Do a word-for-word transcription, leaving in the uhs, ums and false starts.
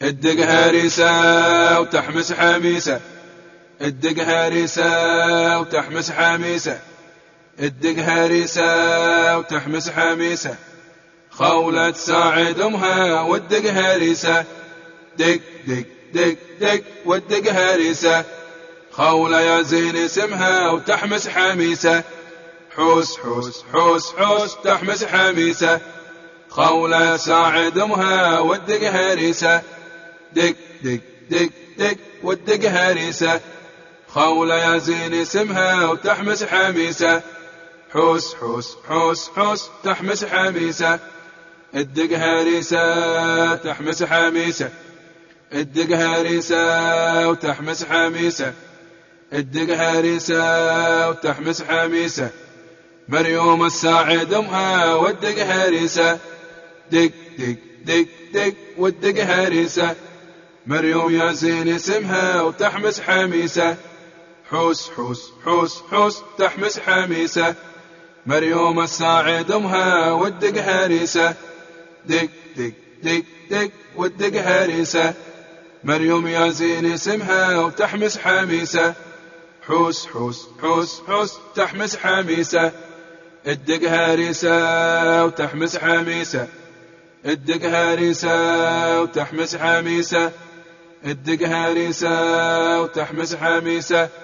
الدق هريسة وتحمس حميسة، الدق هريسة وتحمس حميسة، الدق هريسة وتحمس حميسة، خولة تساعد أمها والدق هريسة، دق دق دق دق والدق هريسة، خولة يا زين اسمها وتحمس حميسة، حوس حوس حوس حوس تحمس حميسة، خولة ساعد أمها والدق هريسة، دق دق دق دق والدق هريسة، خولة يا زين اسمها وتحمس حميسة، حوس حوس حوس حوس تحمس حميسة، الدق هريسة تحمس حميسة، الدق هريسة وتحمس حميسة، الدق هريسة وتحمس حميسة، مريوم الساعد أمها والدق هريسة، دق دق دق دق والدق هريسة، مريوم يا زين اسمها وتحمس حميسة، حوس حوس حوس حوس تحمس حميسة، مريوم الساعد أمها والدق هريسة، دق دق دق دق والدق هريسة، مريوم يا زين اسمها وتحمس حميسة، حوس حوس حوس حوس تحمس حميسة، الدق هريسة وتحمس حميسة، الدق هريسة وتحمس حميسة، الدق هريسة وتحمس حميسة.